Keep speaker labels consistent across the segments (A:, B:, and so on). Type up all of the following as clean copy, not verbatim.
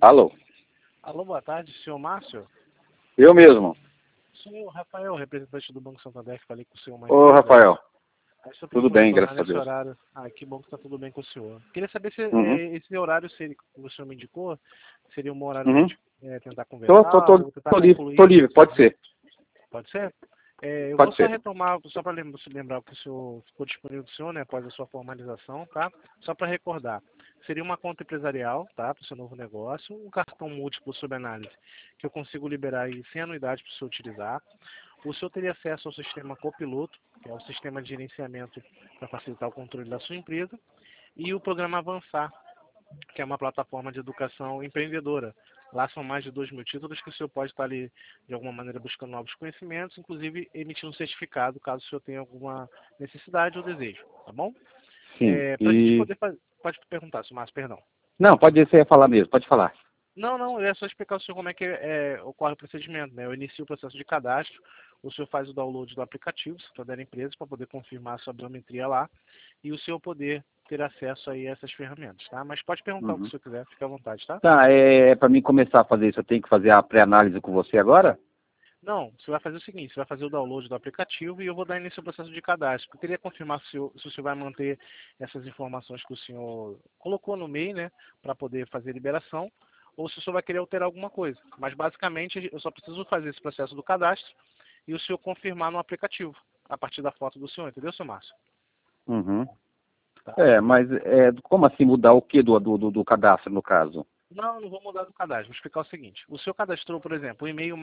A: Alô?
B: Alô, boa tarde, senhor Márcio?
A: Eu mesmo.
B: Sou o Rafael, representante do Banco Santander, que falei com o senhor mais
A: Ô,
B: cedo.
A: Rafael.
B: Aí o senhor
A: Tudo
B: pediu para
A: bem,
B: retornar
A: graças a
B: nesse
A: Deus.
B: horário. Ah, que bom que está tudo bem com o senhor. Queria saber se
A: Uhum.
B: esse horário que o senhor me indicou seria um horário para a
A: Uhum.
B: gente tentar
A: Tô,
B: conversar
A: tô, tô,
B: ou tentar
A: tô livre,
B: concluir.
A: tô livre, pode ser.
B: Pode ser? Eu vou
A: Pode
B: só
A: ser.
B: retomar, só para lembrar que o senhor ficou disponível do senhor, né, após a sua formalização, tá? Só para recordar. Seria uma conta empresarial, tá, para o seu novo negócio, um cartão múltiplo sob análise, que eu consigo liberar aí sem anuidade para o senhor utilizar. O senhor teria acesso ao sistema Copiloto, que é o sistema de gerenciamento para facilitar o controle da sua empresa, e o programa Avançar, que é uma plataforma de educação empreendedora. Lá são mais de 2.000 títulos que o senhor pode estar ali, de alguma maneira, buscando novos conhecimentos, inclusive emitir um certificado, caso o senhor tenha alguma necessidade ou desejo, tá bom?
A: Sim.
B: Para a gente poder fazer... Pode perguntar, senhor Márcio, perdão.
A: Não, pode ser falar mesmo, pode falar.
B: Não, é só explicar ao senhor como é que ocorre o procedimento, né? Eu inicio o processo de cadastro, o senhor faz o download do aplicativo, se for da empresa, para poder confirmar a sua biometria lá, e o senhor poder ter acesso aí a essas ferramentas, tá? Mas pode perguntar o que o
A: Uhum.
B: senhor quiser, fique à vontade, tá?
A: Tá, para mim começar a fazer isso, eu tenho que fazer a pré-análise com você agora?
B: Não, você vai fazer o seguinte, você vai fazer o download do aplicativo e eu vou dar início ao processo de cadastro. Eu queria confirmar se o senhor vai manter essas informações que o senhor colocou no e-mail, né, para poder fazer a liberação, ou se o senhor vai querer alterar alguma coisa. Mas basicamente eu só preciso fazer esse processo do cadastro e o senhor confirmar no aplicativo, a partir da foto do senhor, entendeu, senhor Márcio?
A: Uhum.
B: Tá.
A: Mas como assim mudar o que do cadastro, no caso?
B: Não vou mudar do cadastro. Vou explicar o seguinte. O senhor cadastrou, por exemplo, o e-mail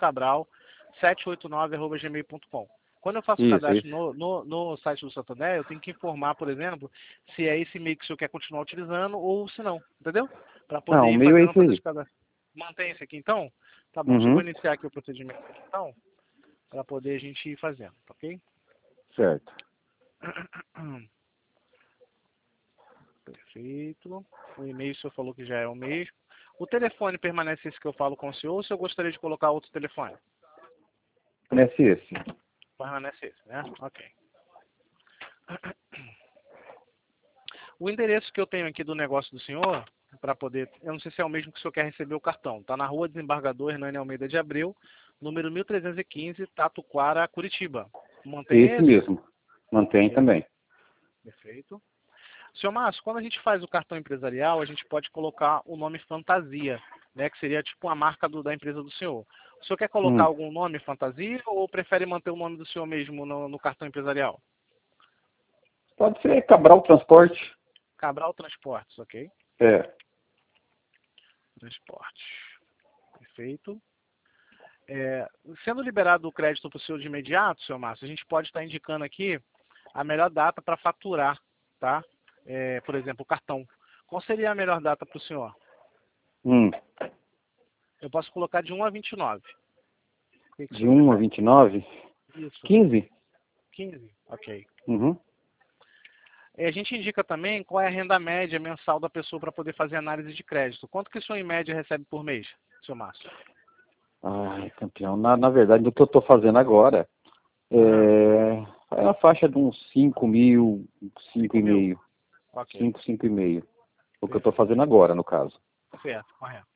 B: marciocabral789@gmail.com. Quando eu faço o
A: Isso,
B: cadastro
A: isso.
B: no site do Santander, eu tenho que informar, por exemplo, se é esse e-mail que o senhor quer continuar utilizando ou se não. Entendeu? Para poder
A: Não, o
B: ir
A: meu é
B: fazendo o
A: esse
B: processo
A: aí.
B: de cadastro. Mantém esse aqui, então? Tá bom. Eu vou
A: Uhum.
B: iniciar aqui o procedimento, então, para poder a gente ir fazendo, ok?
A: Certo.
B: Perfeito. O e-mail o senhor falou que já é o mesmo. O telefone permanece esse que eu falo com o senhor ou se eu gostaria de colocar outro telefone?
A: Conhece esse?
B: Permanece esse, né? Ok. O endereço que eu tenho aqui do negócio do senhor, para poder... Eu não sei se é o mesmo que o senhor quer receber o cartão. Está na rua Desembargador Hernani Almeida de Abreu, número 1315, Tatuquara, Curitiba. Mantém
A: Esse
B: esse?
A: mesmo. Mantém
B: Ok,
A: também.
B: perfeito. Senhor Márcio, quando a gente faz o cartão empresarial, a gente pode colocar o nome fantasia, né? Que seria tipo a marca da empresa do senhor. O senhor quer colocar
A: Hum.
B: algum nome fantasia ou prefere manter o nome do senhor mesmo no cartão empresarial?
A: Pode ser Cabral Transporte.
B: Cabral Transportes, ok?
A: É.
B: Transporte. Perfeito. Sendo liberado o crédito para o senhor de imediato, senhor Márcio, a gente pode estar indicando aqui a melhor data para faturar, tá? Por exemplo, o cartão. Qual seria a melhor data para o senhor?
A: Hum.
B: Eu posso colocar de 1 a 29. O que o
A: De
B: senhor
A: 1 a
B: prefere?
A: 29?
B: Isso.
A: 15?
B: 15? Ok.
A: Uhum.
B: A gente indica também qual é a renda média mensal da pessoa para poder fazer análise de crédito. Quanto que o senhor, em média, recebe por mês, seu Márcio?
A: Ai, campeão. Na verdade, do que eu estou fazendo agora,
B: Ah,
A: é na faixa de uns 5 mil, 5
B: 5
A: e
B: mil?
A: meio.
B: Ok.
A: 5, 5 e meio. O que eu estou
B: Perfeito.
A: fazendo agora, no caso.
B: Certo, correto.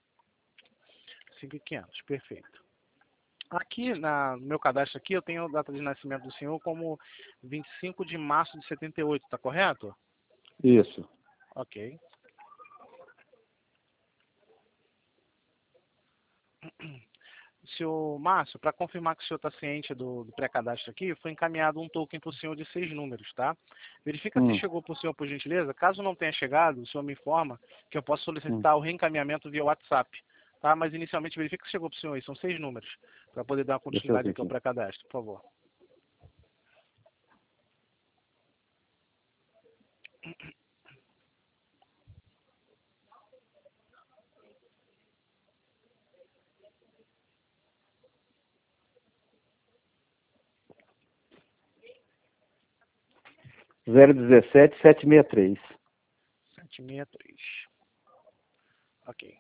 B: 5.500, perfeito. Aqui no meu cadastro aqui, eu tenho a data de nascimento do senhor como 25 de março de 78, tá correto?
A: Isso.
B: Ok. Senhor Márcio, para confirmar que o senhor está ciente do pré-cadastro aqui, foi encaminhado um token para o senhor de 6 números, tá? Verifica se
A: Hum,
B: chegou para o senhor, por gentileza. Caso não tenha chegado, o senhor me informa que eu posso
A: hum.
B: solicitar o reencaminhamento via WhatsApp, tá? Mas inicialmente verifica se chegou para o senhor aí. São 6 números, para poder dar uma
A: Deixa eu
B: continuidade
A: ver
B: aqui ao
A: aqui.
B: pré-cadastro, por favor.
A: Zero 763.
B: 763. Ok.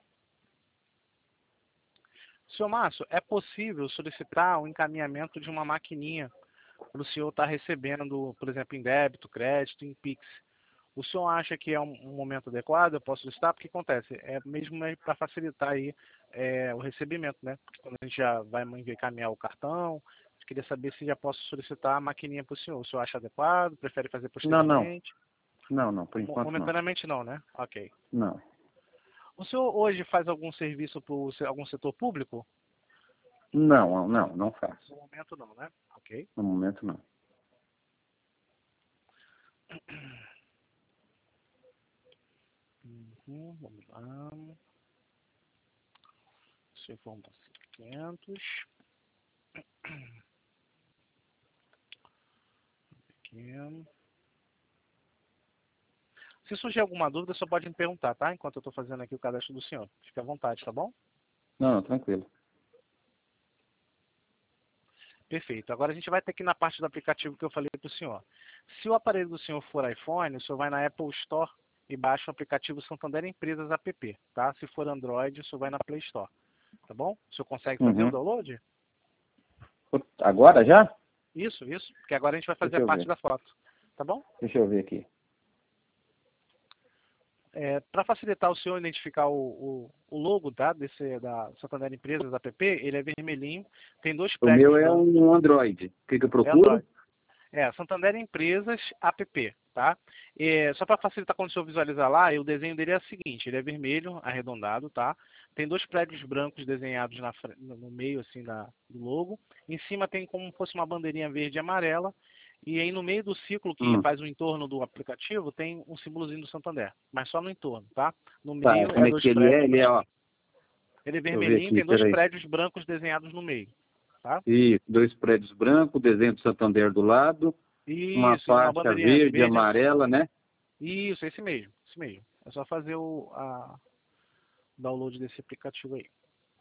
B: Senhor Márcio, é possível solicitar o encaminhamento de uma maquininha para o senhor estar recebendo, por exemplo, em débito, crédito, em Pix. O senhor acha que é um momento adequado? Eu posso solicitar? Porque acontece, é mesmo para facilitar aí o recebimento, né? Porque quando a gente já vai encaminhar o cartão, eu queria saber se já posso solicitar a maquininha para o senhor. O senhor acha adequado? Prefere fazer
A: Não, não.
B: posteriormente?
A: Não, não, por enquanto não.
B: Momentaneamente não, né? Ok.
A: Não.
B: O senhor hoje faz algum serviço para algum setor público?
A: Não, não, não faço.
B: No momento não, né? Ok.
A: No momento não.
B: Vamos lá. Se for 500. Aqui. Se surgir alguma dúvida, só pode me perguntar, tá? Enquanto eu estou fazendo aqui o cadastro do senhor. Fique à vontade, tá bom?
A: Não, não, tranquilo.
B: Perfeito. Agora a gente vai ter que ir na parte do aplicativo que eu falei para o senhor. Se o aparelho do senhor for iPhone, o senhor vai na Apple Store e baixa o aplicativo Santander Empresas App, tá? Se for Android, o senhor vai na Play Store, tá bom? O senhor consegue fazer o
A: Uhum.
B: download?
A: Agora já?
B: Isso, porque agora a gente vai fazer
A: Deixa
B: a
A: eu
B: parte
A: ver.
B: da foto, tá bom?
A: Deixa eu ver aqui.
B: Para facilitar o senhor identificar o logo, tá? Da Santander Empresas App, ele é vermelhinho, tem dois
A: O
B: prédios
A: meu é
B: brancos,
A: um Android. O que eu
B: é
A: procuro?
B: Android. Santander Empresas App, tá? Só para facilitar quando o senhor visualizar lá, o desenho dele é o seguinte, ele é vermelho, arredondado, tá? Tem dois prédios brancos desenhados no meio, assim, do logo. Em cima tem como se fosse uma bandeirinha verde e amarela. E aí no meio do círculo que faz o entorno do aplicativo, tem um símbolozinho do Santander, mas só no entorno, tá? No
A: Tá,
B: meio
A: como
B: é
A: é
B: dois
A: que ele é?
B: prédios
A: Ele é,
B: brancos.
A: ó.
B: Ele é
A: Deixa eu ver
B: vermelhinho,
A: aqui,
B: tem dois
A: peraí.
B: prédios brancos desenhados no meio, tá?
A: Isso, dois prédios brancos, desenho do Santander do lado, uma
B: Isso, e uma
A: faixa
B: bandeirinha
A: verde e
B: verde.
A: amarela, né?
B: Isso, esse mesmo, esse mesmo. É só fazer o download desse aplicativo aí.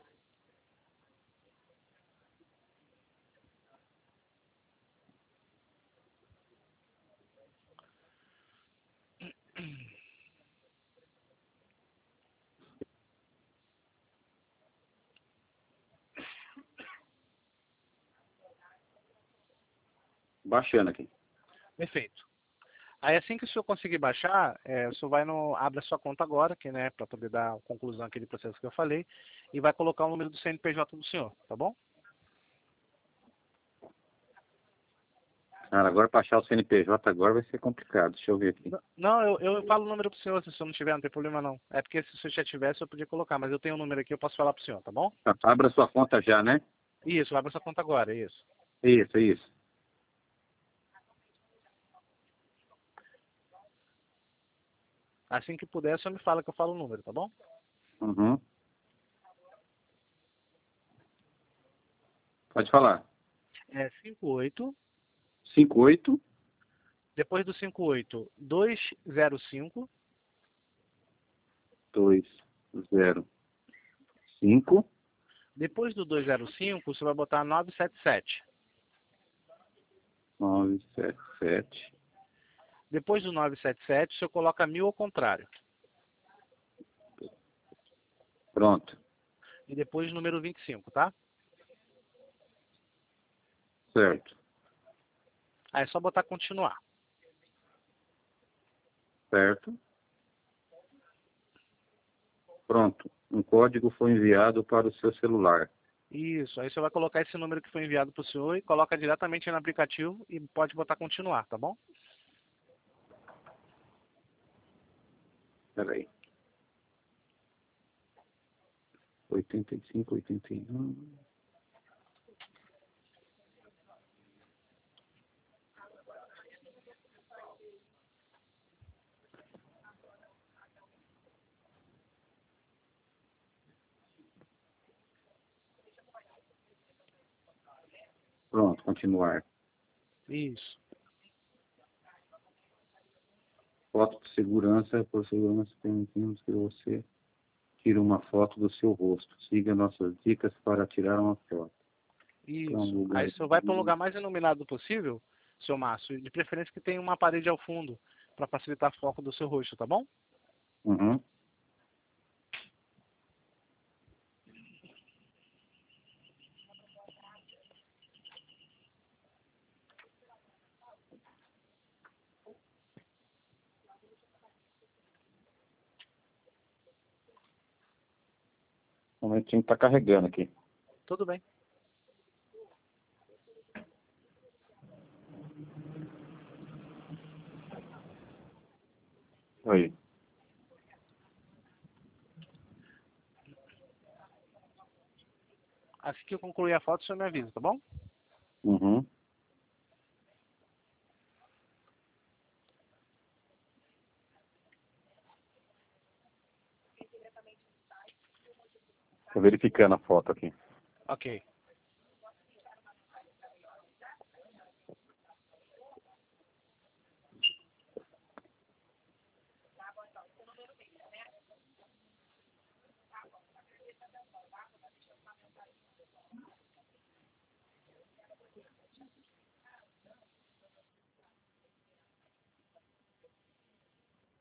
A: Baixando aqui.
B: Perfeito. Aí assim que o senhor conseguir baixar, o senhor abre a sua conta agora, que né, para poder dar a conclusão àquele processo que eu falei, e vai colocar o número do CNPJ do senhor, tá bom?
A: Cara, agora para achar o CNPJ agora vai ser complicado. Deixa eu ver aqui.
B: Não, eu falo o número pro senhor, se o senhor não tiver, não tem problema não. É porque se o senhor já tivesse, eu podia colocar, mas eu tenho o número aqui, eu posso falar pro senhor, tá bom?
A: Tá, abra sua conta já, né?
B: Isso, abre a sua conta agora, isso.
A: Isso, isso.
B: Assim que puder, o senhor me fala que eu falo o número, tá bom?
A: Uhum. Pode falar.
B: É 58,
A: 58
B: depois do 58, 205,
A: 205
B: depois do 205, você vai botar 977.
A: 977.
B: Depois do 977, você coloca 1000 ao contrário.
A: Pronto.
B: E depois o número 25, tá?
A: Certo.
B: Aí é só botar continuar.
A: Certo. Pronto. Um código foi enviado para o seu celular.
B: Isso, aí você vai colocar esse número que foi enviado para o senhor e coloca diretamente no aplicativo e pode botar continuar, tá bom?
A: Espera aí. 85, 81. Pronto, continuar.
B: Isso.
A: Foto de segurança, por segurança, permitimos que você tire uma foto do seu rosto. Siga nossas dicas para tirar uma foto.
B: Isso. Aí você vai para um lugar mais iluminado possível, seu Márcio, de preferência que tenha uma parede ao fundo, para facilitar o foco do seu rosto, tá bom?
A: Uhum. Um momentinho, está carregando aqui.
B: Tudo bem.
A: Aí.
B: Assim que eu concluir a foto, você me avisa, tá bom?
A: Uhum. Tô verificando a foto aqui.
B: Ok.